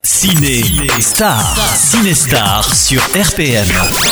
Ciné Star, Cinestar sur RPM.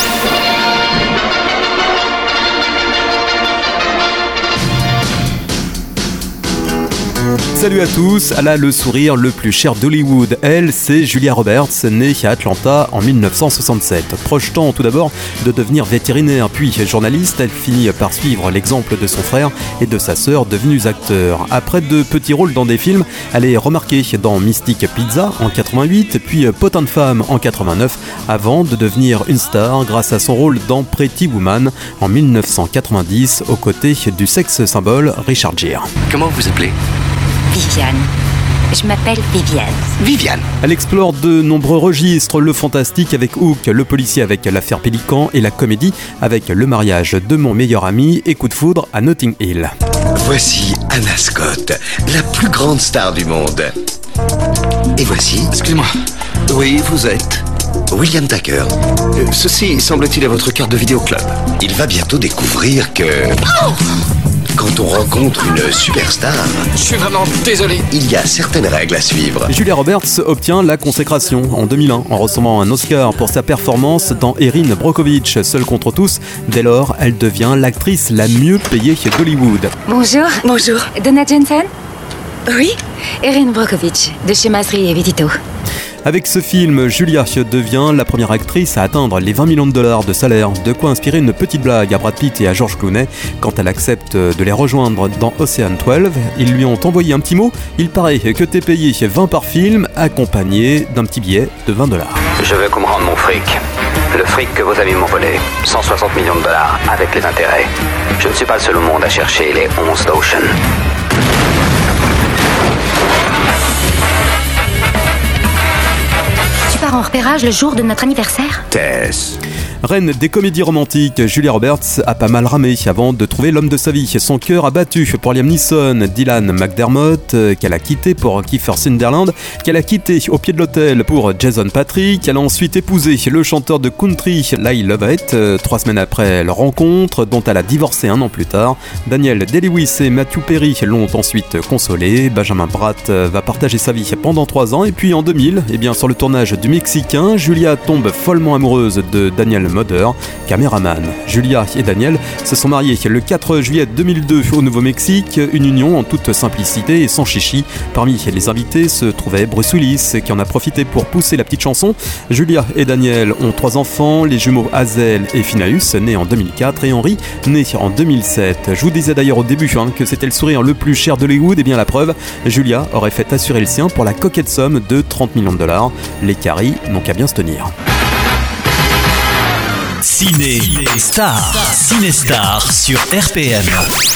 Salut à tous, elle a le sourire le plus cher d'Hollywood. Elle, c'est Julia Roberts, née à Atlanta en 1967. Projetant tout d'abord de devenir vétérinaire puis journaliste, elle finit par suivre l'exemple de son frère et de sa sœur devenus acteurs. Après de petits rôles dans des films, elle est remarquée dans Mystic Pizza en 88, puis Potin Femme en 89, avant de devenir une star grâce à son rôle dans Pretty Woman en 1990, aux côtés du sexe symbole Richard Gere. Comment vous appelez ? Viviane. Je m'appelle Viviane. Viviane. Elle explore de nombreux registres, le fantastique avec Hook, le policier avec l'affaire Pélican et la comédie avec Le mariage de mon meilleur ami et Coup de foudre à Notting Hill. Voici Anna Scott, la plus grande star du monde. Et voici... Excusez-moi. Oui, vous êtes... William Tucker. Ceci semble-t-il à votre carte de vidéoclub. Il va bientôt découvrir que... Quand on rencontre une superstar, Je suis vraiment désolé. il y a certaines règles à suivre. Julia Roberts obtient la consécration en 2001 en recevant un Oscar pour sa performance dans Erin Brockovich, Seule contre tous. Dès lors, elle devient l'actrice la mieux payée d'Hollywood. Bonjour. Bonjour. Donna Johnson. Oui? Erin Brockovich, de chez Masri et Vitito. Avec ce film, Julia devient la première actrice à atteindre les 20 millions de dollars de salaire, de quoi inspirer une petite blague à Brad Pitt et à George Clooney quand elle accepte de les rejoindre dans Ocean 12. Ils lui ont envoyé un petit mot, il paraît que t'es payé 20 par film, accompagné d'un petit billet de 20 dollars. Je veux qu'on me rende mon fric. Le fric que vos amis m'ont volé. 160 millions de dollars avec les intérêts. Je ne suis pas le seul au monde à chercher les 11 d'Ocean. Tu pars en repérage le jour de notre anniversaire? Tess. Reine des comédies romantiques, Julia Roberts a pas mal ramé avant de trouver l'homme de sa vie. Son cœur a battu pour Liam Neeson, Dylan McDermott, qu'elle a quitté pour Kiefer Sutherland, qu'elle a quitté au pied de l'hôtel pour Jason Patric. Elle a ensuite épousé le chanteur de country Lyle Lovett, 3 semaines après leur rencontre, dont elle a divorcé 1 an plus tard. Daniel Day-Lewis et Matthew Perry l'ont ensuite consolé. Benjamin Bratt va partager sa vie pendant 3 ans. Et puis en 2000, sur le tournage du Mexicain, Julia tombe follement amoureuse de Daniel Moder, caméraman. Julia et Daniel se sont mariés le 4 juillet 2002 au Nouveau-Mexique, une union en toute simplicité et sans chichi. Parmi les invités se trouvait Bruce Willis qui en a profité pour pousser la petite chanson. Julia et Daniel ont 3 enfants, les jumeaux Hazel et Finaeus, nés en 2004, et Henry, né en 2007. Je vous disais d'ailleurs au début que c'était le sourire le plus cher d'Hollywood, et bien la preuve, Julia aurait fait assurer le sien pour la coquette somme de 30 millions de dollars. Les caries n'ont qu'à bien se tenir. Ciné Star, Cinestar sur RPM.